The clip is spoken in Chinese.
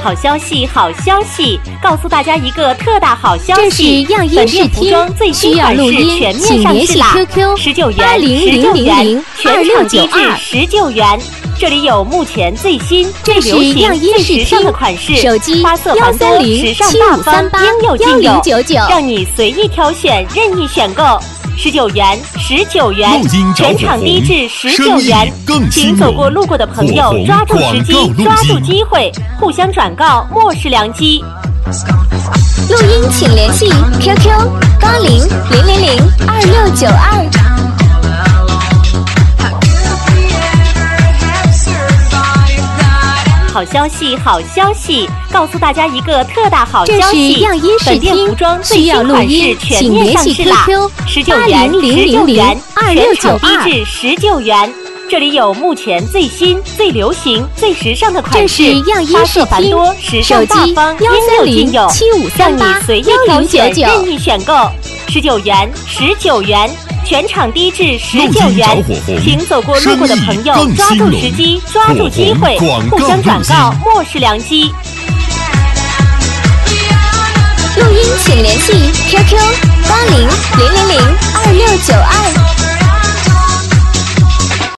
好消息，好消息！告诉大家一个特大好消息！ 这是样音视听，需要录音，请联系 QQ 800000，全场低至19元。这里有目前最新、最流行、最时尚的款式， 手机花色繁多，时尚大方，应有尽有，让你随意挑选，任意选购。19元，19元，全场低至19元，请走过路过的朋友抓住时机，抓住机会，互相转告，莫视良机。 录音请联系 QQ8000002692。 好消息，好消息！告诉大家一个特大好消息！ 这是样音视听，需要录音，请联系 QQ 19元，全场低至19元。这里有目前最新、最流行、最时尚的款式，花色繁多，时尚大方，应有尽有，让你随意挑选，任意选购。19元，19元。全场低至19元，请走过路过的朋友抓住时机，抓住机会，互相转告，莫视良机。 录音请联系 QQ800000。